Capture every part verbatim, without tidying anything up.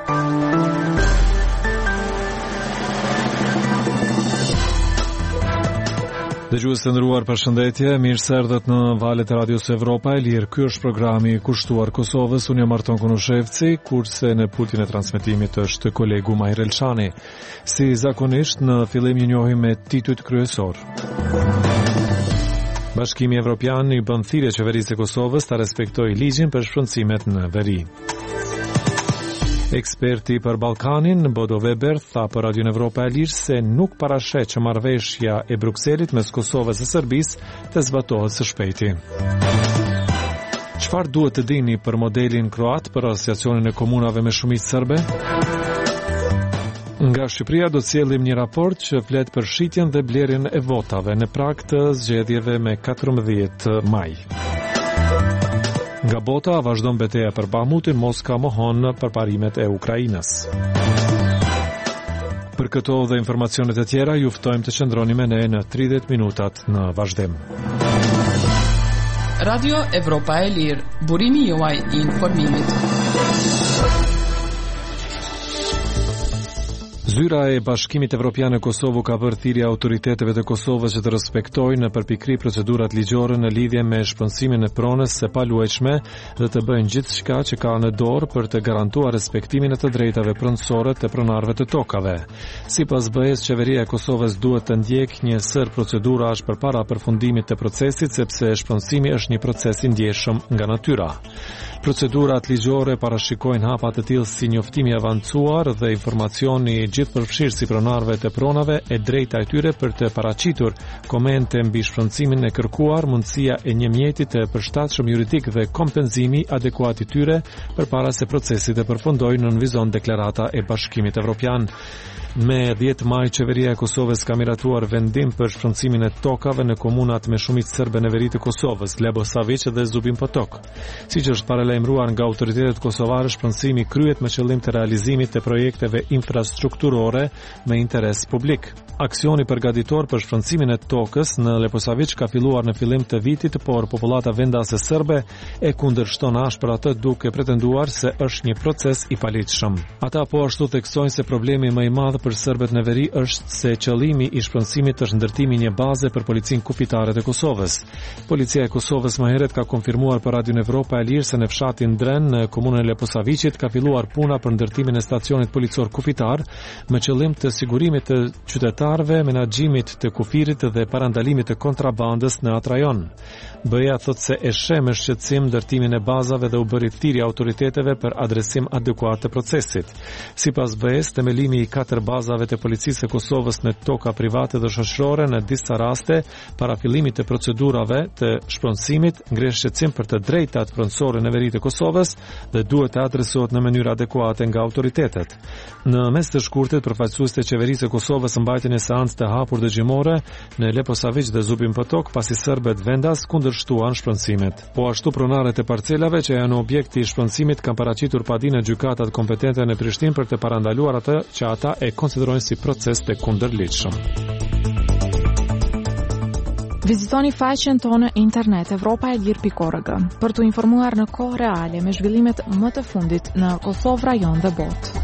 Dëgjues të nderuar, përshëndetje, mirë se erdhët në valët e Radios Evropa e Lirë. Ky është programi i kushtuar Kosovës. Unë jam Arton Konushevci, kurse në pultin e transmetimit është kolegu Majr Elshani. Si zakonisht, në fillim një njohim me titujt kryesor. Bashkimi Evropian i bën thirrje qeverisë së Kosovës ta respektojë ligjin për shpërndësimet në veri. Eksperti për Ballkanin, Bodo Weber, tha për Radion Evropa e Lirë se nuk parashet që marrëveshja e Brukselit mes Kosovës e Serbisë të zbatohet së shpejti. Çfarë duhet të dini për modelin kroat për asociacionin e komunave me shumicë serbe? Nga Shqipëria do të sjellim një raport që flet për shitjen dhe blerjen e votave në prag të zgjedhjeve me katërmbëdhjetë maj. Nga bota vazhdon betejë për Bahmutin, Moska mohon përparimet e Ukrainës. Për këto dhe informacionet e tjera, ju ftojmë të qëndroni me ne në tridhjetë minutat në vazhdim. Radio Evropa e Lirë, burimi juaj i informimit. Zyra e Bashkimit Evropian në Kosovë ka bërë thirrje autoriteteve të Kosovës që të respektojnë në përpikri procedurat ligjore në lidhje me shpërndësimin e pronës së paluajtshme dhe të bëjnë gjithçka që ka në dorë për të garantuar respektimin e të drejtave pronësore të pronarëve të tokave. Sipas B E-s, qeveria e Kosovës duhet të ndjekë një sër procedurash përpara përfundimit të procesit, sepse shpërndësimi është një proces i ndjeshëm nga natyra. Procedurat ligjore parashikojnë hapa të tillë si njoftimi i avancuar dhe informacioni gjithëpërfshirë si pronarëve të pronave e drejta e tyre për të paraqitur komente mbi shpërndësimin e kërkuar, mundësia e një mjeti të përshtatshëm juridik dhe kompenzimi adekuat i tyre përpara se procesi të përfundojë, nënvizon deklarata e Bashkimit Evropian. Me dhjetë maj, qeveria e Kosovës ka miratuar vendim për shpërndësimin e tokave në komunat me shumicë serbe në veri të Kosovës, Lebo Savić dhe Zubin Potok. Siç është paralajmëruar nga autoritetet kosovare, shpërndësimi kryhet me qëllim të realizimit të projekteve infrastrukturore me interes publik. Aksioni përgatitor për shpërndësimin e tokës në Lebo Savić ka filluar në fillim të vitit, por popullata vendase serbe e kundërshton ashpër atë, duke pretenduar se është një proces i paligjshëm. Ata po ashtu theksojnë se problemi më i madh për serbët në veri është se qëllimi i shpërndësimit është ndërtimi një baze për policinë kufitare të Kosovës. Policia e Kosovës më herët ka konfirmuar për Radion Evropa e Lirë se në fshatin Dren në komunën e Leposavićit ka filluar puna për ndërtimin e stacionit policor kufitar me qëllim të sigurimit të qytetarëve, menaxhimit të kufirit dhe parandalimit të kontrabandës në atë rajon. B E-ja thotë se e sheh me shqetësim ndërtimin e bazave dhe u bëri thirrje autoriteteve për adresim adekuat të procesit. Sipas B E-s, themelimi i katër bazave të policisë së Kosovës në toka private dhe shoqërore në disa raste para fillimit të procedurave të shpërndësimit ngresh shqetësim për të drejtat pronësore në veri të Kosovës dhe duhet të adresohet në mënyrë adekuate nga autoritetet. Në mes të shkurtit, përfaqësuesit e qeverisë së Kosovës mbajtën një seancë të hapur dëgjimore në Lebo Savić dhe Zubin Potok pasi serbët vendas kundërshtuan shpërndësimet. Po ashtu pronarët e parcelave që janë objekti i shpërndësimit kanë paraqitur padinë gjykatat kompetente në Prishtinë për të parandaluar atë që ata e konsiderojnë si proces të kundërligjshëm. Vizitoni faqen tonë internet evropa e lirë pikë org për të informuar në kohë reale me zhvillimet më të fundit në Kosovë, rajon dhe botë.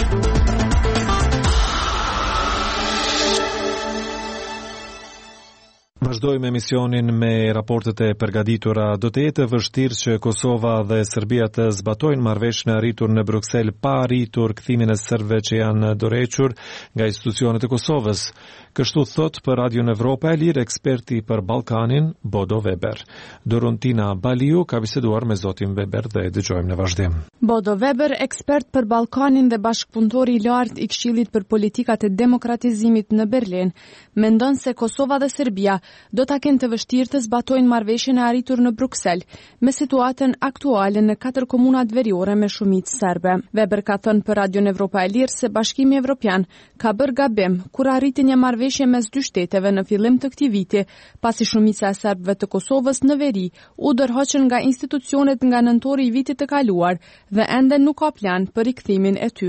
Vazhdojmë emisionin me raportet e përgatitura. Do të jetë vështirë që Kosova dhe Serbia të zbatojnë marrëveshjen e arritur në Bruksel pa arritur kthimin e serbëve që janë dorëhequr nga institucionet e Kosovës. Kështu thot për Radion Evropa e Lirë eksperti për Ballkanin, Bodo Weber. Dorontina Baliu ka biseduar me zotin Weber dhe dëgjojmë në vazhdim. Bodo Weber, ekspert për Ballkanin dhe bashkëpunëtori i lartë i Këshillit për politikat e demokratizimit në Berlin, mendon se Kosova dhe Serbia do ta kenë të vështirë të zbatojnë marrëveshjen e arritur në Bruksel me situatën aktuale në katër komunat veriore me shumicë serbe. Weber ka thënë për Radion Evropa e Lirë se Bashkimi Evropian ka bërë gabim kur arriti një marrëveshje mes dy shteteve në fillim të këtij viti, pasi shumica e serbëve të Kosovës në veri u dorëhoqën nga institucionet nga nëntori i vitit të kaluar dhe ende nuk ka plan për rikthimin e tyre.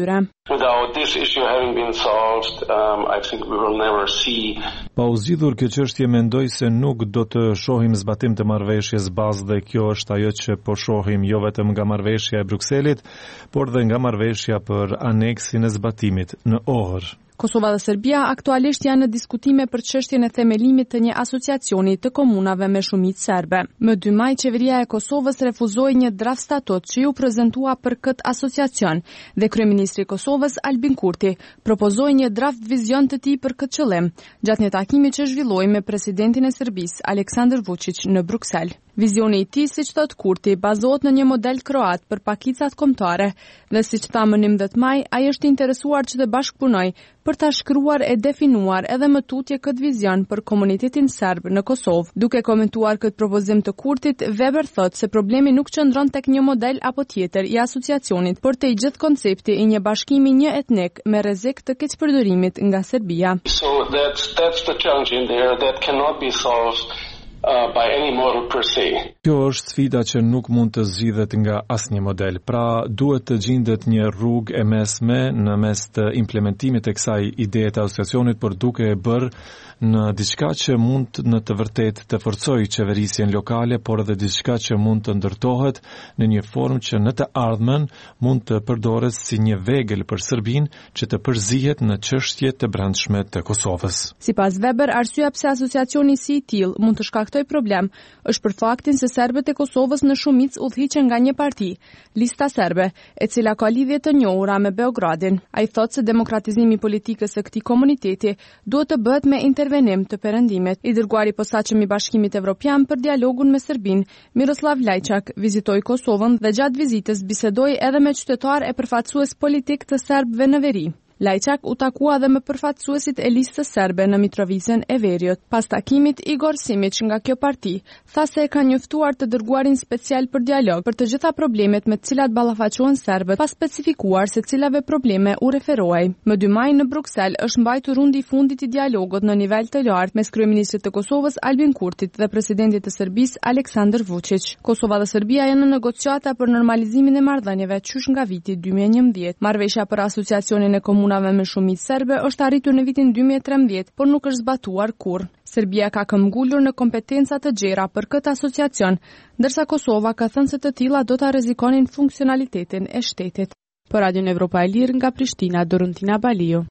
Without this issue having been solved, um, I think we will never see. Pa u zgjidhur kjo çështje, mendoj se nuk do të shohim zbatim të marrëveshjes bazë dhe kjo është ajo që po shohim jo vetëm nga marrëveshja e Brukselit, por dhe nga marrëveshja për aneksin e zbatimit në Ohër. Kosova dhe Serbia aktualisht janë në diskutime për çështjen e themelimit të një asociacioni të komunave me shumicë serbe. Më dy maj, qeveria e Kosovës refuzoi një draft statut që ju prezantua për këtë asociacion dhe kryeministri i Kosovës Albin Kurti propozoi një draft vizion të tij për këtë qëllim, gjatë një takimi që zhvilloi me presidentin e Serbisë Aleksandar Vučić në Bruksel. Vizioni i tij, siç thot Kurti, bazohet në një model kroat për pakicat kombëtare dhe siç tha më njëmbëdhjetë maj, ai është interesuar që të bashkëpunojë për ta shkruar e definuar edhe më tutje këtë vizion për komunitetin serb në Kosovë. Duke komentuar këtë propozim të Kurtit, Weber thot se problemi nuk qëndron tek një model apo tjetër i asociacionit, por te i gjithë koncepti i një bashkimi një etnik me rrezik të keqpërdorimit nga Serbia. So that's that's the challenge in there that cannot be solved Uh, by any model per se. Kjo është sfida që nuk mund të zgjidhet nga asnjë model. Pra, duhet të gjendet një rrugë e mesme në mes të implementimit të kësaj ideje të asociacionit, por duke e bërë në diçka që mund në të vërtet të forcojë qeverisjen lokale, por edhe diçka që mund të ndërtohet në një formë që në të ardhmen mund të përdoret si një vegël për Serbinë që të përzihet në çështje të brendshme të Kosovës. Sipas Weber, arsyeja pse asociacioni si i tillë mund të shkaktojë problem është për faktin se serbët e Kosovës në shumicë udhhiqen nga një parti, Lista Serbe, e cila ka lidhje të njohura me Beogradin. Ai thotë se demokratizimi i politikës së këtij komuniteti duhet të bëhet me intervenim të Perëndimit. I dërguari i posaçëm i Bashkimit Evropian për dialogun me Serbinë, Miroslav Lajçak, vizitoi Kosovën dhe gjatë vizitës bisedoi edhe me qytetarë e përfaqësues politik të serbëve në veri. Lajçak u takua dhe me përfaqësuesit e listës serbe në Mitrovicën e Veriut. Pas takimit, Igor Simić nga kjo parti tha se e ka njoftuar të dërguarin special për dialog për të gjitha problemet me të cilat ballafaqohen serbët, pa specifikuar se cilave probleme u referohej. Më dy maj në Bruksel është mbajtur rundi i fundit i dialogut në nivel të lartë mes kryeministrit të Kosovës Albin Kurtit dhe presidentit të Serbisë Aleksandar Vučić. Kosova dhe Serbia janë në negociata për normalizimin e marrëdhënieve qysh nga viti dy mijë e njëmbëdhjetë. Marrëveshja për asociacionin e komunave me shumicë serbe është arritur në vitin dy mijë e trembëdhjetë, por nuk është zbatuar kurrë. Serbia ka këmbgulur në kompetenca të gjera për këtë asociacion, ndërsa Kosova ka thënë se të tilla do ta rrezikonin funksionalitetin e shtetit. Për Radion Evropa e Lirë nga Prishtina, Dorontina Baliu.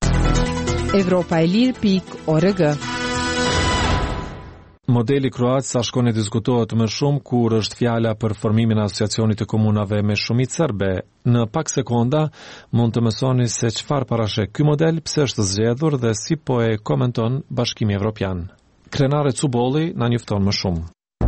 Evropa e Lirë pikë org. Modeli kroat sa shkon e diskutohet më shumë kur është fjala për formimin e asociacionit të komunave me shumicë serbe. Në pak sekonda mund të mësoni se çfarë parashek ky model, pse është zgjedhur dhe si po e komenton Bashkimi Evropian. Krenare Cubolli na njofton më shumë.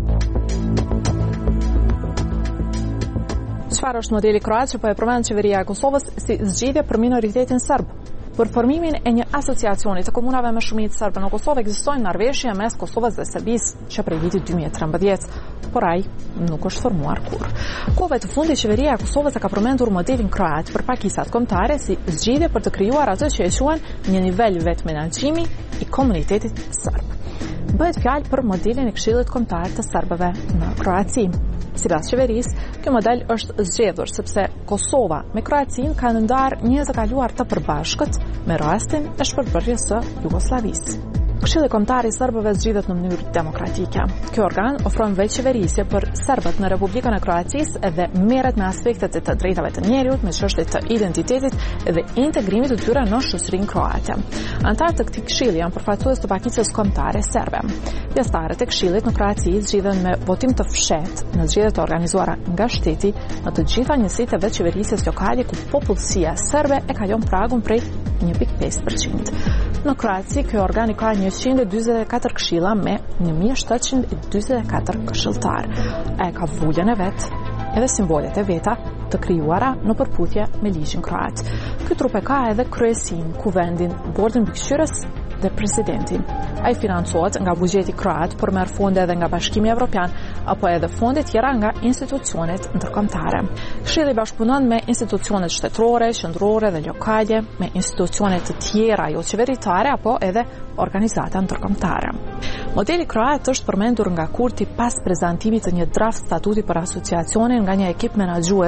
Çfarë është modeli kroat që po e përmend qeveria e Kosovës si zgjedhje për minoritetin serb? Për formimin e një asociacioni të komunave me shumicë serbe në Kosovë ekzistojnë marrëveshje mes Kosovës dhe Serbisë që prej vitit dy mijë e trembëdhjetë, por ai nuk është formuar kurrë. Kohëve të fundit qeveria e Kosovës e ka përmendur modelin kroat për pakisat kombëtare si zgjidhje për të krijuar atë që e quajnë një nivel vetë menaxhimi i komunitetit serb. Bëhet fjalë për modelin e Këshillit Kombëtar të Serbëve në Kroaci. Sipas qeverisë, ky model është zgjedhur sepse Kosova me Kroacinë kanë ndarë njerëz të kaluar të përbashkët me rastin e shpërbërjes së Jugosllavisë. Këshilli Kombëtar i Serbëve zgjidhet në mënyrë demokratike. Ky organ ofron veçqeverisje për serbët në Republikën e Kroacisë dhe merret me aspektet e të drejtave të njerëzit, me çështjet të identitetit dhe integrimit të tyre në shoqërinë kroate. Antarët e këtij këshilli janë përfaqësues të pakicës kombëtare serbe. Pjesëtarët e këshillit në Kroaci zgjidhen me votim të fshehtë në zgjedhje të organizuara nga shteti në të gjitha njësitë e veçqeverisjes lokale ku popullsia serbe e kalon pragun prej një pikë pesë përqind. Në Kroaci, ky organ ka njëqind e dyzet e katër këshilla me një mijë shtatëqind e dyzet e katër këshilltar. Ai ka vuljen e vet edhe simbolet e veta të krijuara në përputhje me ligjin kroat. Ky trup e ka edhe kryesinë, kuvendin, bordin mbikëqyrës dhe presidentin. Ai financohet nga buxheti kroat, por merr fonde edhe nga Bashkimi Evropian apo edhe fonde tjera nga institucionet ndërkombëtare. Këshilli bashkëpunon me institucionet shtetërore, qendrore dhe lokale, me institucione të tjera jo qeveritare apo edhe organizata ndërkombëtare. Modeli kroat është përmendur nga Kurti pas prezantimit të një draft statuti për asociacionin nga një ekip menaxhues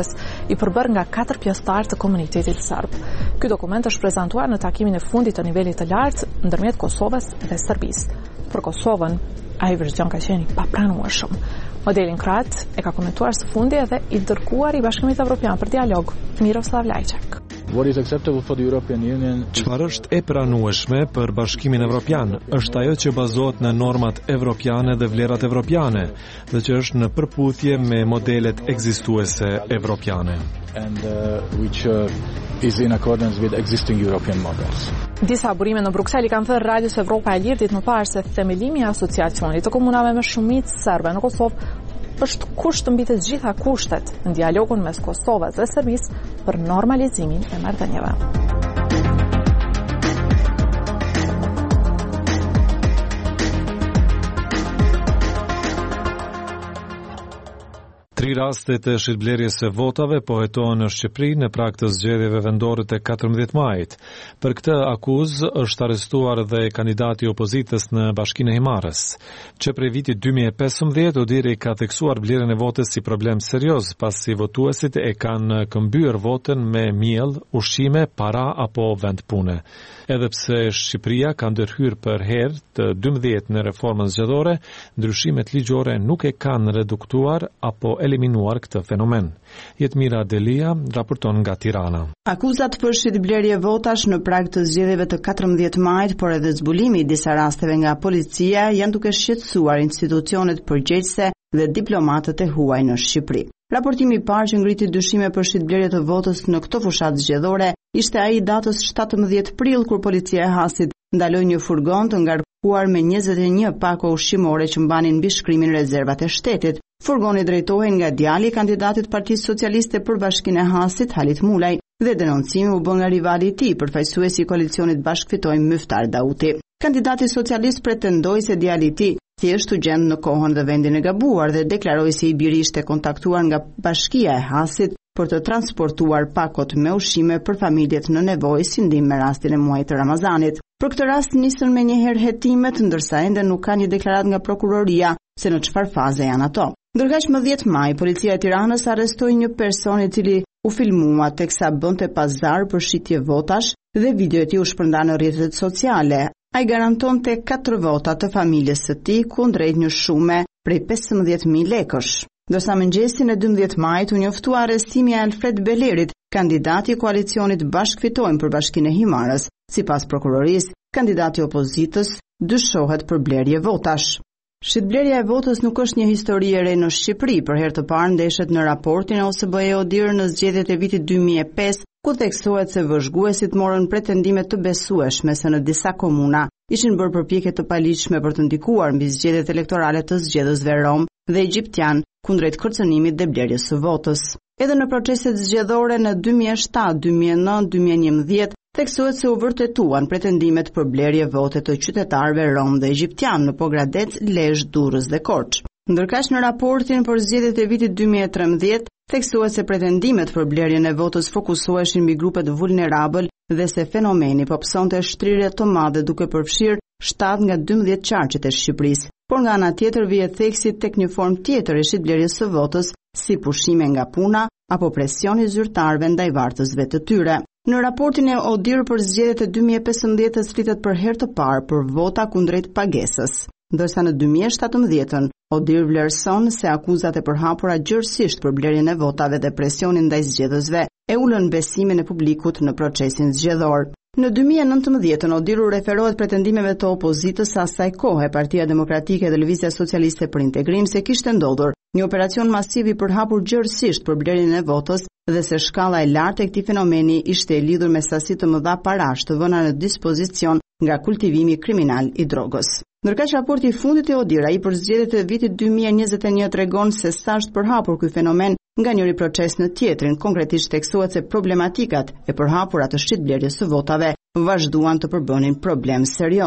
i përbërë nga katër pjesëtarë të komunitetit serb. Ky dokument është prezantuar në takimin e fundit të nivelit të lartë ndërmjet Kosovës dhe Serbisë. Për Kosovën, ai version ka qenë i papranueshëm. Modelin Krat e ka komentuar së fundi edhe i dërguar i Bashkimit Evropian për dialog, Miroslav Lajčak. Çfarë është e pranueshme për Bashkimin Evropian është ajo që bazohet në normat evropiane dhe vlerat evropiane dhe që është në përputhje me modelet ekzistuese evropiane. And uh, which uh, is in accordance with existing European models. Disa burime në Bruksel i kanë thënë Radios Evropa e Lirë ditë më parë se themelimi i asociacionit të komunave me shumicë serbe në Kosovë është kusht mbi të gjitha kushtet në dialogun mes Kosovës dhe Serbisë për normalizimin e marrëdhënieve. Tri rastet e shitblerjes së votave po hetohen në Shqipëri në prag të zgjedhjeve vendore të katërmbëdhjetë majit. Për këtë akuzë është arrestuar dhe kandidati i opozitës në Bashkinë e Himarës. Që prej vitit dy mijë e pesëmbëdhjetë Odiri ka theksuar blerjen e votës si problem serioz, pasi votuesit e kanë këmbyer votën me miell, ushqime, para apo vend pune. Edhe pse Shqipëria ka ndërhyrë për herë të dymbëdhjetë në reformën zgjedhore, ndryshimet ligjore nuk e kanë reduktuar apo eliminuar këtë fenomen. Jetmira Delia raporton nga Tirana. Akuzat për shitblerje votash në prag të zgjedhjeve të katërmbëdhjetë majit, por edhe zbulimi i disa rasteve nga policia janë duke shqetësuar institucionet përgjegjëse dhe diplomatët e huaj në Shqipëri. Raportimi i parë që ngriti dyshime për shitblerje të votës në këto fushat zgjedhore ishte ai i datës shtatëmbëdhjetë prill, kur policia e Hasit ndaloi një furgon të ngarkuar me njëzet e një pako ushqimore që mbanin mbi shkrimin rezervat e shtetit. Furgoni drejtohej nga djali i kandidatit Partisë Socialiste për Bashkinë e Hasit, Halit Mulaj, dhe denoncimi u bë nga rivali i tij, përfaqësuesi i koalicionit Bashkëfitojmë Myftar Dauti. Kandidati socialist pretendoi se djali i tij thjesht u gjend në kohën dhe vendin e gabuar dhe deklaroi se i biri ishte kontaktuar nga Bashkia e Hasit për të transportuar pakot me ushqime për familjet në nevojë si ndihmë me rastin e muajit të Ramazanit. Për këtë rast nisën me njëherë hetimet, ndërsa ende nuk ka një deklaratë nga prokuroria se në çfarë faze janë ato. Ndërkaq më dhjetë maj, policia e Tiranës arrestoi një person i cili u filmua teksa bënte pazar për shitje votash dhe video e tij u shpërnda në rrjetet sociale. Ai garantonte katër vota të familjes së tij kundrejt një shume prej pesëmbëdhjetë mijë lekësh. Ndërsa mëngjesin e dymbëdhjetë majit u njoftua arrestimi i Alfred Belerit, kandidati i koalicionit Bashkëfitojmë për Bashkinë e Himarës. Sipas prokurorisë, kandidati i opozitës dyshohet për blerje votash. Shitblerja e votës nuk është një histori e re në Shqipëri. Për herë të parë ndeshet në raportin e O S B E Odir në zgjedhjet e vitit dy mijë e pesë, ku theksohet se vëzhguesit morën pretendime të besueshme se në disa komuna ishin bërë përpjekje të paligjshme për të ndikuar mbi zgjedhjet elektorale të zgjedhësve rom dhe egjiptian kundrejt kërcënimit dhe blerjes së votës. Edhe në proceset zgjedhore në dy mijë e shtatë, dy mijë e nëntë, dy mijë e njëmbëdhjetë theksohet se u vërtetuan pretendimet për blerje vote të qytetarëve rom dhe egjiptian në Pogradec, Lezhë, Durrës dhe Korçë. Ndërkaq në raportin për zgjedhjet e vitit dy mijë e trembëdhjetë theksohet se pretendimet për blerjen e votës fokusoheshin mbi grupet vulnerabël dhe se fenomeni po psonte shtrirje të madhe duke përfshirë shtatë nga dymbëdhjetë qarqet e Shqipërisë. Por nga ana tjetër vihet theksi tek një formë tjetër e shitblerjes së votës, si pushime nga puna apo presioni zyrtarëve ndaj vartësve të tyre. Në raportin e Odir për zgjedhjet e dy mijë e pesëmbëdhjetë flitet për herë të parë për vota kundrejt pagesës, ndërsa në dy mijë e shtatëmbëdhjetë Odir vlerëson se akuzat e përhapura gjërësisht për blerjen e votave dhe presionin ndaj zgjedhësve e ulën besimin e publikut në procesin zgjedhor. Në dy mijë e nëntëmbëdhjetë Odir u referohet pretendimeve të opozitës së asaj kohe, Partia Demokratike dhe Lëvizja Socialiste për Integrim, se kishte ndodhur një operacion masiv i përhapur gjërësisht për blerjen e votës dhe se shkalla e lartë e këtij fenomeni ishte e lidhur me sasi të mëdha parash të vëna në dispozicion nga kultivimi kriminal i drogës. Ndërkaq raporti i fundit i Odira i për zgjedhjet e vitit dy mijë e njëzet e një tregon se sa është përhapur ky fenomen nga njëri proces në tjetrin, konkretisht theksohet se problematikat e përhapura të shitblerjes së votave vazhduan të përbënin problem serioz.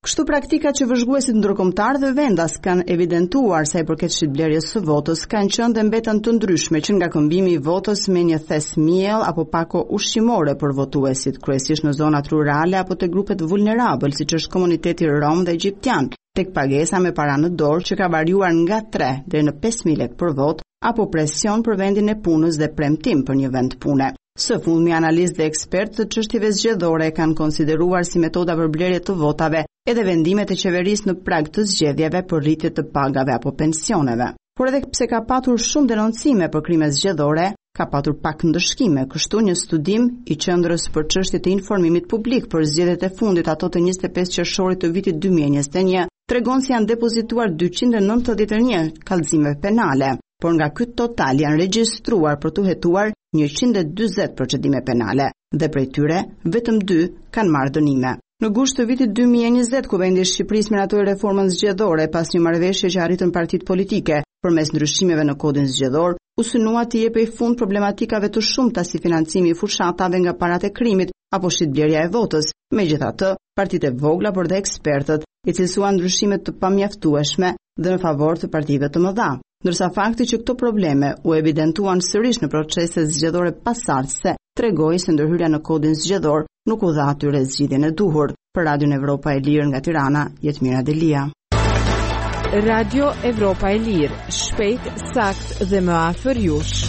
Kështu praktikat që vëzhguesit ndërkombëtar dhe vendas kanë evidentuar sa i përket shitblerjes së votës kanë qenë dhe mbeten të ndryshme, që nga këmbimi i votës me një thes miell apo pako ushqimore për votuesit, kryesisht në zonat rurale apo te grupet vulnerabël, siç është komuniteti rom dhe egjiptian, tek pagesa me para në dorë që ka variuar nga tre deri në pesë mijë lekë për vot, apo presion për vendin e punës dhe premtim për një vend pune. Së fundmi, analistë dhe ekspertë të çështjeve zgjedhore kanë konsideruar si metoda për blerje të votave edhe vendimet e qeverisë në prag të zgjedhjeve për rritje të pagave apo pensioneve. Por edhe pse ka patur shumë denoncime për krime zgjedhore, ka patur pak ndëshkime. Kështu një studim i Qendrës për çështje të informimit publik për zgjedhjet e fundit, ato të njëzet e pesë qershorit të vitit dy mijë e njëzet e një, tregon se janë depozituar dyqind e nëntëdhjetë e një kallëzime penale, por nga ky total janë regjistruar për të hetuar njëqind e dyzet procedime penale, dhe prej tyre vetëm dy kanë marrë dënime. Në gusht të vitit dy mijë e njëzet, Kuvendi i Shqipërisë meratoi reformën zgjedhore pas një marrëveshje që arritën partitë politike përmes ndryshimeve në kodin zgjedhor, u synua të jepej fund problematikave të shumta si financimi i fushatave nga parat e krimit apo shitblerja e votës. Megjithatë, partitë e vogla por dhe ekspertët i cilësuan ndryshimet të pamjaftueshme dhe në favor të partive të mëdha. Ndërsa fakti që këto probleme u evidentuan sërish në proceset zgjedhore pasardhëse tregoi se ndërhyrja në kodin zgjedhor nuk u dha atyre zgjidhjen e duhur. Për Radion Evropa e Lirë nga Tirana, Jetmira Delia. Radio Evropa e Lirë, shpejt, sakt dhe më afër jush.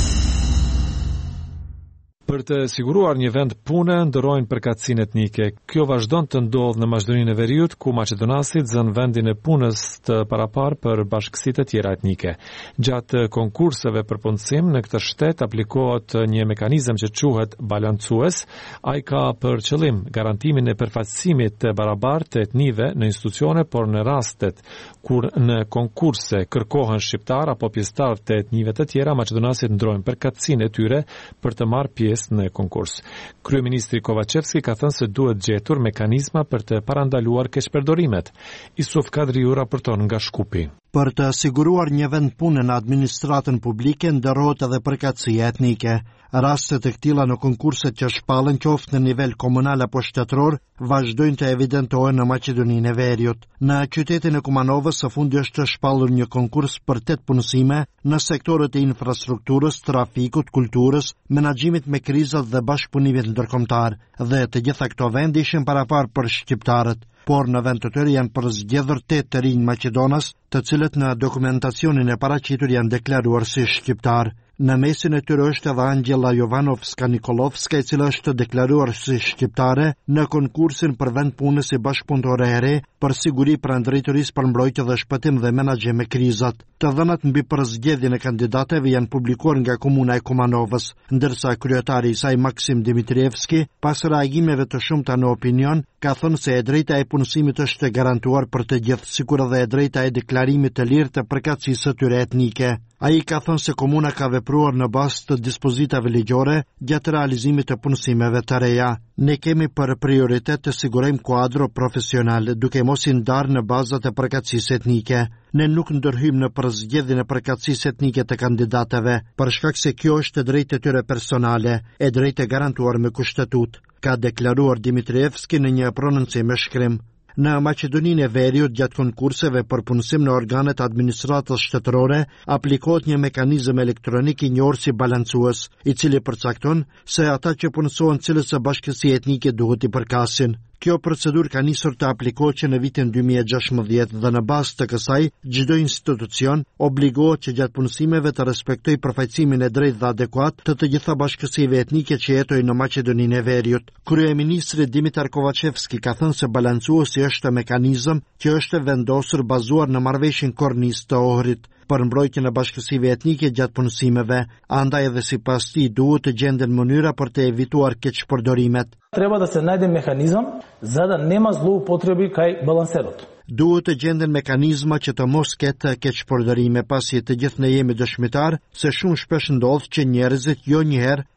Për të siguruar një vend pune, ndërrojnë përkatësinë etnike. Kjo vazhdon të ndodhë në Maqedoninë e Veriut, ku maqedonasit zën vendin e punës të parapar për bashkësitë e tjera etnike. Gjatë konkurseve për punësim në këtë shtet aplikohet një mekanizëm që quhet balancues. Ai ka për qëllim garantimin e përfaqësimit të barabartë të etnive në institucione, por në rastet kur në konkurse kërkohen shqiptar apo pjesëtar të etnive të tjera, maqedonasit ndrojnë përkatësinë e tyre për të marrë pjesë në konkurs. Kryeministri Kovacevski ka thënë se duhet gjetur mekanizma për të parandaluar keqpërdorimet. Isuf Kadriu raporton nga Shkupi. Për të siguruar një vend pune në administratën publike, ndërrohet edhe përkatësia etnike. Rastet e këtilla në konkurset që shpallen qoftë në nivel komunal apo shtetëror, vazhdojnë të evidentohen në Maqedoninë e Veriut. Në qytetin e Kumanovës së fundi është shpallur një konkurs për tetë punësime në sektorët e infrastrukturës, trafikut, kulturës, menaxhimit me krizat dhe bashkëpunimit ndërkombëtar, dhe të gjitha këto vende ishin parapar për shqiptarët. Por në vend të tërë janë përzgjedhur tetë të rinj Maqedonas, të cilët në dokumentacionin e paraqitur janë deklaruar si shqiptar. Në mesin e tyre është edhe Angjela Jovanovska Nikolovska, e cila është deklaruar si shqiptare në konkursin për vend punës si bashkëpunëtore e re për siguri pranë drejtorisë për mbrojtje dhe shpëtim dhe menaxhim me krizat. Të dhënat mbi përzgjedhjen e kandidatëve janë publikuar nga komuna e Kumanovës, ndërsa kryetari i saj Maksim Dimitrievski, pas reagimeve të shumta në opinion, ka thënë se e drejta e punësimit është e garantuar për të gjithë, sikur edhe e drejta e deklarimit të lirë të përkatësisë së tyre etnike. Ai ka thënë se komuna ka vepruar në bazë të dispozitave ligjore gjatë realizimit të punësimeve të reja. Ne kemi për prioritet të sigurojmë kuadro profesional, duke mos i ndarë në bazat e përkatësisë etnike. Ne nuk ndërhyjmë në përzgjedhjen e përkatësisë etnike të kandidatëve, për shkak se kjo është e drejtë e tyre personale, e drejtë e garantuar me kushtetut, ka deklaruar Dimitrievski në një prononcim me shkrim. Në Maqedoninë e Veriut, gjatë konkurseve për punësim në organet administratës shtetërore, aplikohet një mekanizëm elektronik i njohur si balancues, i cili përcakton se ata që punësohen cilës së bashkësi etnike duhet i përkasin. Kjo procedurë ka nisur të aplikohet që në vitin dy mijë e gjashtëdhjetë dhe në bazë të kësaj, çdo institucion obligohet që gjatë punësimeve të respektojë përfaqësimin e drejtë dhe adekuat të të gjitha bashkësive etnike që jetojnë në Maqedoninë e Veriut. Kryeministri Dimitar Kovacevski ka thënë se balancuesi është mekanizëm që është vendosur bazuar në marrëveshjen kornis të Ohrit për mbrojtjen e bashkësive etnike gjatë punësimeve, andaj edhe sipas tij duhet të gjenden mënyra për të evituar keqpërdorimet. Treba da se najde mehanizam za da nema zloupotrebi kaj balanserot. Duhet të gjenden mekanizma që të mos ketë keqpërdorime, pasi të gjithë ne jemi dëshmitar se shumë shpesh ndodh që njerëzit jo njëherë,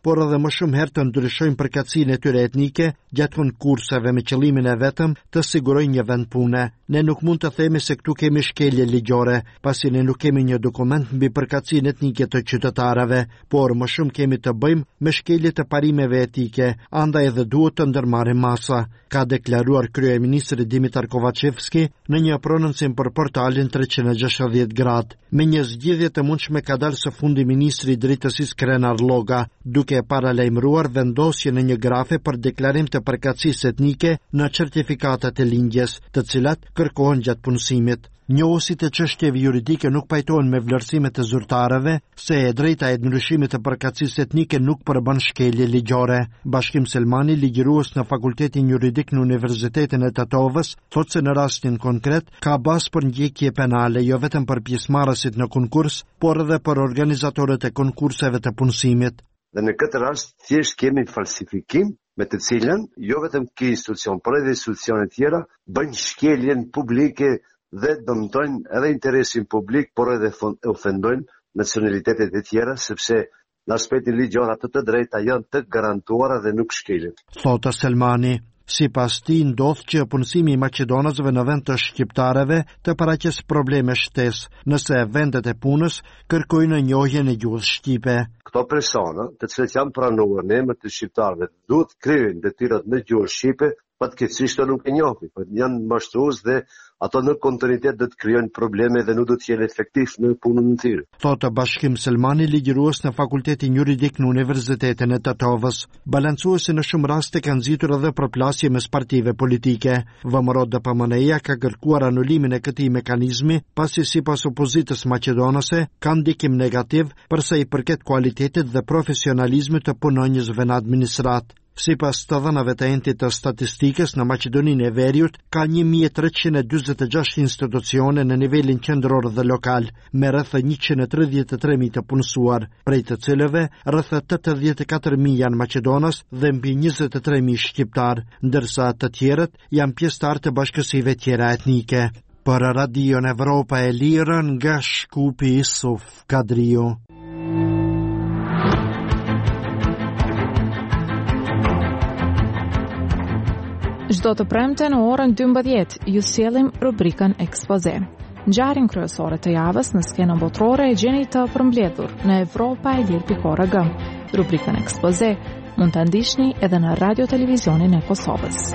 por edhe më shumë herë të ndryshojnë përkatësinë e tyre etnike gjatë konkurseve me qëllimin e vetëm të sigurojnë një vend pune. Ne nuk mund të themi se këtu kemi shkelje ligjore, pasi ne nuk kemi një dokument mbi përkatësinë etnike të qytetarëve, por më shumë kemi të bëjmë me shkelje të parimeve etike, andaj edhe duhet të ndërmarrim masa, ka deklaruar kryeministri Dimitar Kovacevski në një prononcim për portalin treqind e gjashtëdhjetë gradë. Me një zgjidhje të mundshme ka dalë së fundi ministri i drejtësisë Krenar Lloga, duke paralajmëruar vendosjen e një grafe për deklarim të përkatësisë etnike në certifikatat e lindjes, të cilat kërkohen gjatë punësimit. Njohësit e çështjeve juridike nuk pajtohen me vlerësimet e zyrtarëve se e drejta e ndryshimit të përkatësisë etnike nuk përbën shkelje ligjore. Bashkim Selmani, ligjërues në Fakultetin Juridik në Universitetin e Tetovës, thotë se në rastin konkret ka bazë për ndjekje penale jo vetëm për pjesëmarrësit në konkurs, por edhe për organizatorët e konkurseve të punësimit. Dhe në këtë rast thjesht kemi falsifikim me të cilën jo vetëm ky institucion, por edhe institucione tjera bëjnë shkeljen publike dhe dëmtojnë edhe interesin publik, por edhe ofendojnë nacionalitetet e tjera, sepse në aspektin ligjor ato të drejta janë të garantuara dhe nuk shkelen. Thotë Selmani. Sipas tij ndodh që punësimi i maqedonësve në vend të shqiptarëve të paraqes probleme shtesë, nëse vendet e punës kërkojnë njohjen e gjuhës shqipe. Këto persona, të cilët janë pranuar në emër të shqiptarëve, duhet kryejnë detyrat në gjuhën shqipe, fatkeqësisht nuk e njohin, po janë mashtrues dhe ato në kontinuitet do të krijojnë probleme dhe nuk do të jenë efektiv në punën e tyre. Thotë Bashkim Selmani, ligjërues në Fakultetin Juridik në Universitetin e Tetovës. Balancuesi në shumë raste kanë nxitur edhe përplasje mes partive politike. V M R O D P M N-ja ka kërkuar anulimin e këtij mekanizmi, pasi sipas opozitës maqedonëse ka ndikim negativ përsa i përket kualitetit dhe profesionalizmit të punonjësve në administrat. Sipas të dhënave të entit të statistikës, në Maqedoninë e Veriut ka një mijë e treqind e dyzet e gjashtë institucione në nivelin qendror dhe lokal, me rreth njëqind e tridhjetë e tre mijë të punësuar, prej të cilëve rreth tetëdhjetë e katër mijë janë maqedonës dhe mbi njëzet e tre mijë shqiptar, ndërsa të tjerët janë pjesëtar të bashkësive tjera etnike. Për Radion Evropa e Lirë, nga Shkupi, Isuf Kadriu. Çdo të premte në orën dymbëdhjetë ju sjellim rubrikën Ekspoze. Ngjarjen kryesore të javës në skenën botërore e gjeni të përmbledhur në evropa e lirë pikë org. Rubrikën Ekspoze mund ta ndiqni edhe në Radio Televizionin e Kosovës.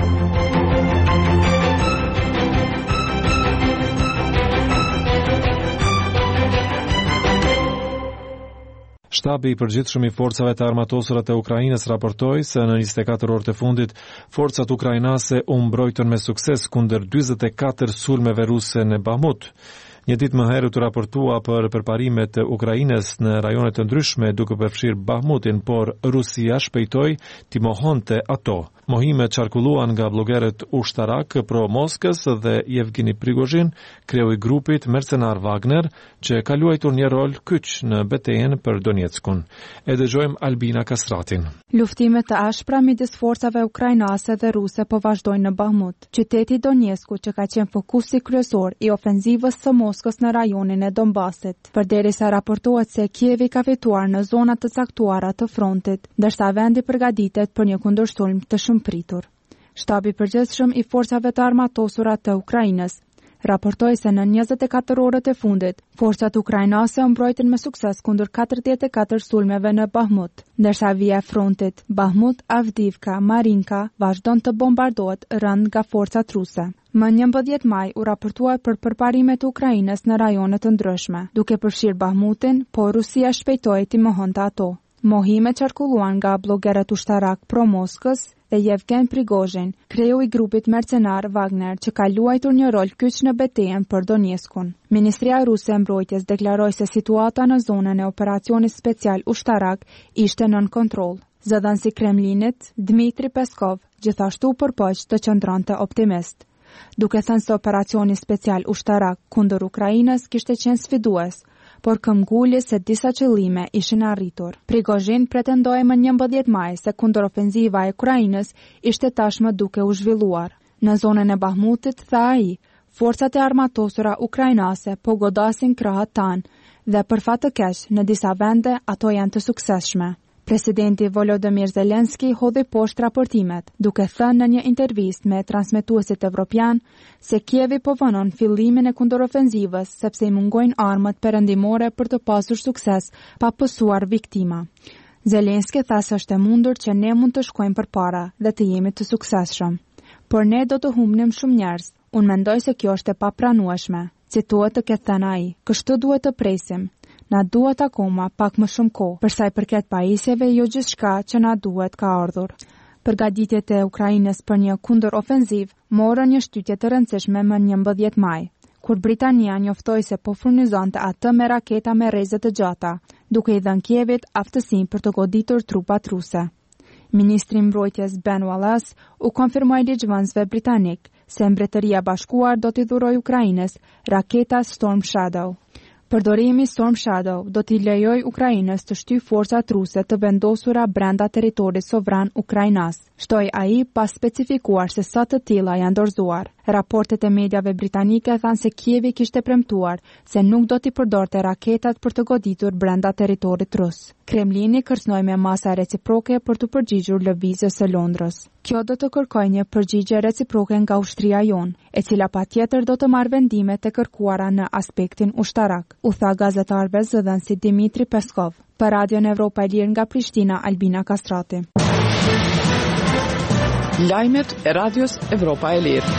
Shtabi i përgjithshëm i forcave të armatosura të Ukrainës raportoi se në njëzet e katër orët e fundit forcat ukrainase u mbrojtën me sukses kundër dyzet e katër sulmeve ruse në Bahmut. Një ditë më herët u raportua për përparimet e Ukrainës në rajone të ndryshme duke përfshirë Bahmutin, por Rusia shpejtoi t'i mohonte ato. Mohimet qarkulluan nga blogerët ushtarak pro Moskës dhe Yevgeni Prigozhin, kreu i grupit mercenar Wagner, që ka luajtur një rol kyç në betejën për Donetskun. E dëgjojmë Albina Kasratin. Luftimet të ashpra midis forcave ukrainase dhe ruse po vazhdojnë në Bahmut. Qyteti Donetsku, që ka qenë fokusi kryesor i ofenzivës së Moskës në rajonin e Donbasit, përderisa raportohet se Kievi ka fituar në zonat të caktuara të frontit, ndërsa vendi përgatitet për një kundërshturm të shumëpritur. Shtabi i përgjithshëm i forcave të armatosura të Ukrainës raportoi se në njëzet e katër orët e fundit, forcat ukrainase u mbrojtën me sukses kundër katërdhjetë e katër sulmeve në Bahmut, ndërsa vija e frontit Bahmut, Avdivka, Marinka vazhdon të bombardohet rënd nga forcat ruse. Më njëmbëdhjetë maj u raportua për përparimet e Ukrainës në rajone të ndryshme, duke përfshirë Bahmutin, por Rusia shpejtoi t'i mohonte ato. Mohimet qarkulluan nga blogerët ushtarak pro Moskës dhe Yevgen Prigozhin, kreu i grupit mercenar Wagner, që ka luajtur një rol kyç në betejën për Donetskun. Ministria ruse e mbrojtjes deklaroi se situata në zonën e operacionit special ushtarak ishte nën kontroll. Zëdhënësi i Kremlinit, Dmitri Peskov, gjithashtu përpoq të qëndronte optimist, duke thënë se operacioni special ushtarak kundër Ukrainës kishte qenë sfidues, por këmbgulje se disa qëllime ishin arritur. Prigozhin pretendoi më njëmbëdhjetë maj se kundër ofenziva e Ukrainës ishte tashmë duke u zhvilluar. Në zonën e Bahmutit, tha ai, forcat e armatosura ukrainase po godasin krahët tanë dhe për fat të keq në disa vende ato janë të suksesshme. Presidenti Volodymyr Zelensky hodhi poshtë raportimet, duke thënë në një intervistë me transmetuesit evropian se Kievi po vonon fillimin e kundërofenzivës sepse i mungojnë armët perëndimore për të pasur sukses pa pësuar viktima. Zelensky tha se është e mundur që ne mund të shkojmë përpara dhe të jemi të suksesshëm. Por ne do të humbnim shumë njerëz. Unë mendoj se kjo është e papranueshme. Cituat të ketë thënë ai, kështu duhet të presim. Na duhet akoma pak më shumë kohë, për sa i përket pajisjeve jo gjithçka që na duhet ka ardhur. Përgatitjet e Ukrainës për një kundërofenziv morën një shtytje të rëndësishme më njëmbëdhjetë maj, kur Britania njoftoi se po furnizonte atë me raketa me rrezë të gjata, duke i dhënë Kievit aftësinë për të goditur trupat ruse. Ministri i Mbrojtjes Ben Wallace u konfirmoi ligjvënësve britanik se Mbretëria e Bashkuar do t'i dhurojë Ukrainës raketa Storm Shadow. Përdorimi Storm Shadow do t'i lejoj Ukrainës të shtyjë forcat ruse të vendosura brenda territorit sovran ukrainas, shtoi ai pas specifikuar se sa të tilla janë dorëzuar. Raportet e mediave britanike thanë se Kievi kishte premtuar se nuk do t'i përdorte raketat për të goditur brenda territorit rus. Kremlini kërcënoi me masa reciproke për të përgjigjur lëvizjes së Londrës. Kjo do të kërkojë një përgjigje reciproke nga ushtria jon, e cila patjetër do të marrë vendime të kërkuara në aspektin ushtarak, u tha gazetarëve zëdhënësi Dimitri Peskov. Për Radion Evropa e Lirë nga Prishtina, Albina Kastrati. Lajmet e Radios Evropa e Lirë.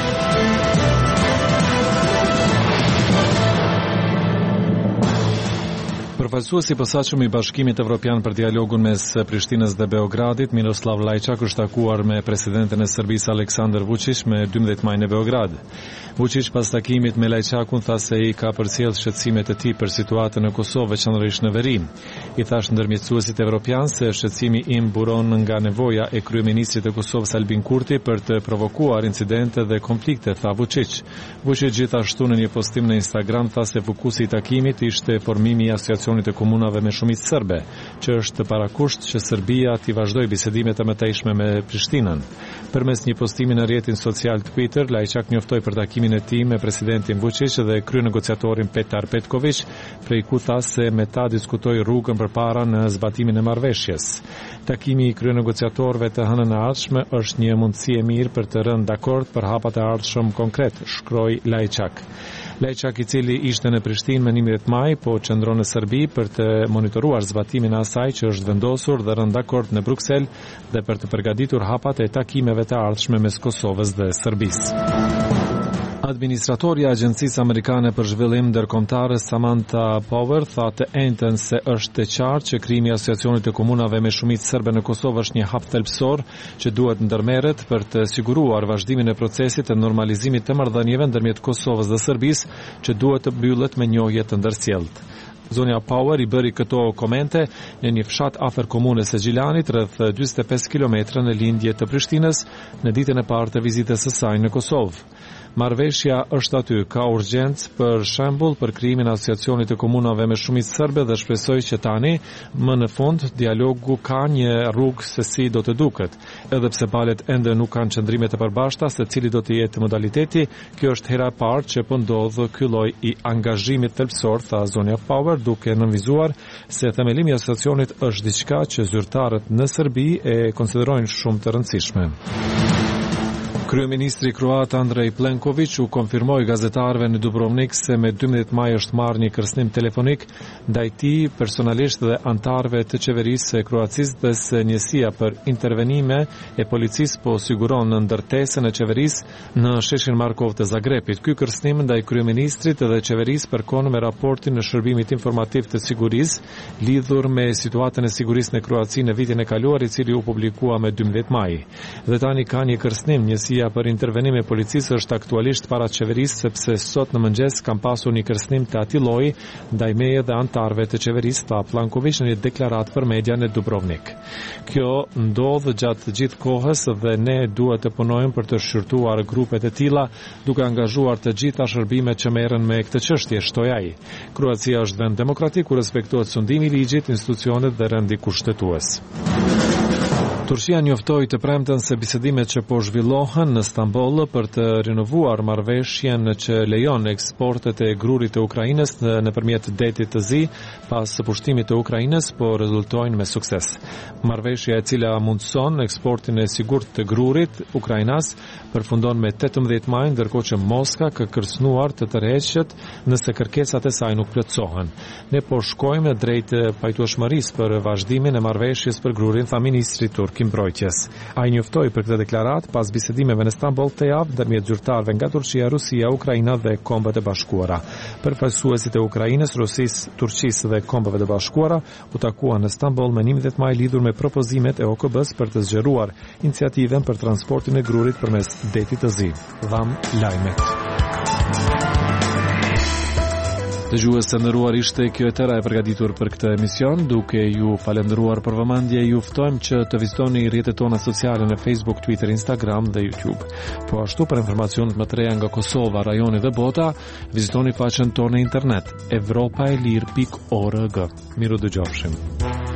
Përfaqësuesi i posaçëm i Bashkimit Evropian për dialogun mes Prishtinës dhe Beogradit, Miroslav Lajçak, është takuar me presidentin e Serbisë Aleksandar Vučić me dymbëdhjetë maj në Beograd. Vučić pas takimit me Lajçakun tha se i ka përcjell shqetësimet e tij për situatën në Kosovë, veçanërisht në veri. I thash ndërmjetësuesit evropian se shqetësimi im buron nga nevoja e kryeministrit të Kosovës Albin Kurti për të provokuar incidente dhe konflikte, tha Vučić. Vučić gjithashtu në një postim në Instagram tha se fokusi i takimit ishte formimi i asociacionit të komunave me shumicë serbe, që është parakusht që Serbia t'i vazhdoj bisedimet e mëtejshme me Prishtinën. Përmes një postimi në rrjetin social Twitter, Lajçak njoftoi për takimin e tij me presidentin Vučić dhe kryenegociatorin Petar Petković, prej ku tha se me ta diskutoi rrugën përpara në zbatimin e marrëveshjes. Takimi i kryenegociatorëve të hënën e ardhshme është një mundësi e mirë për të rënë dakord për hapat e ardhshëm konkret, shkroi Lajçak. Lajçak, i cili ishte në Prishtinë më njëmbëdhjetë maj, po qëndron në Serbi për të monitoruar zbatimin e asaj që është vendosur dhe rënë dakord në Bruksel dhe për të përgatitur hapat e takimeve të ardhshme mes Kosovës dhe Serbisë. Administratorja e Agjencisë Amerikane për Zhvillim Ndërkombëtar Samantha Power tha të njëjtën se është e qartë që krijimi i asociacionit të komunave me shumicë serbe në Kosovë është një hap thelbësor që duhet ndërmerret për të siguruar vazhdimin e procesit të normalizimit të marrëdhënieve ndërmjet Kosovës dhe Serbisë, që duhet të mbyllet me njohje të ndërsjellët. Zonja Power i bëri këto komente në një fshat afër komunës së Gjilanit, rreth njëzet e pesë kilometra në lindje të Prishtinës, në ditën e parë të vizitës së saj në Kosovë. Marrëveshja është aty, ka urgjencë për shembull për krijimin e asociacionit të komunave me shumicë serbe dhe shpresoj që tani, më në fund, dialogu ka një rrugë se si do të duket. Edhe pse palët ende nuk kanë qëndrime të përbashkëta se cili do të jetë modaliteti, kjo është hera e parë që po ndodh ky lloj i angazhimit thelbësor, tha zonja Power, duke nënvizuar se themelimi i asociacionit është diçka që zyrtarët në Serbi e konsiderojnë shumë të rëndësishme. Kryeministri kroat Andrej Plenković u konfirmoi gazetarëve në Dubrovnik se me dymbëdhjetë maj është marrë një kërcënim telefonik ndaj tij personalisht dhe antarëve të qeverisë së Kroacisë dhe se njësia për intervenime e policisë po siguron në ndërtesën e qeverisë në sheshin Markov të Zagrebit. Ky kërcënim ndaj kryeministrit dhe qeverisë përkon me raportin në shërbimit informativ të sigurisë lidhur me situatën e sigurisë në Kroaci në vitin e kaluar, i cili u publikua me dymbëdhjetë maj. Dhe tani ka një kërcënim, njësia për intervenim e policisë është aktualisht para qeverisë, sepse sot në mëngjes kam pasur një kërcënim të atij lloji ndaj meje dhe antarëve të qeverisë, tha Plenković në një deklaratë për media në Dubrovnik. Kjo ndodh gjatë gjithë kohës dhe ne duhet të punojmë për të shqyrtuar grupet e tilla, duke angazhuar të gjitha shërbimet që merren me këtë çështje, shtoi ai. Kroacia është vend demokratik ku respektohet sundimi i ligjit, institucionet dhe rendi kushtetues. Turqia njoftoi të premten se bisedimet që po zhvillohen në Stamboll për të rinovuar marrëveshjen që lejon eksportet e grurit të Ukrainës nëpërmjet detit të Zi pas pushtimit të Ukrainës po rezultojnë me sukses. Marrëveshja e cila mundson eksportin e sigurt të grurit Ukrainas përfundon me tetëmbëdhjetë maj, ndërkohë që Moska ka kërcënuar të tërheqet nëse kërkesat e saj nuk plotësohen. Ne po shkojmë drejt pajtueshmërisë për vazhdimin e marrëveshjes për grurin, tha ministri turk i mbrojtjes. Ai njoftoi për këtë deklaratë pas bisedimeve në Stamboll të javë ndërmjet zyrtarëve nga Turqia, Rusia, Ukraina dhe Kombët e Bashkuara. Përfaqësuesit e Ukrainës, Rusisë, Turqisë dhe Kombëve të Bashkuara u takuan në Stamboll me njëmbëdhjetë maj lidhur me propozimet e O K B-s për të zgjeruar iniciativën për transportin e grurit përmes detit të Zi. Dham lajmet. Dëgjues të nderuar, ishte kjo e tëra e përgatitur për këtë emision. Duke ju falendëruar për vëmendje, ju ftojmë që të vizitoni rrjetet tona sociale në Facebook, Twitter, Instagram dhe YouTube. Po ashtu për informacionet më të reja nga Kosova, rajoni dhe bota, vizitoni faqen tonë në internet evropaelir pikë org. Miru dëgjofshim.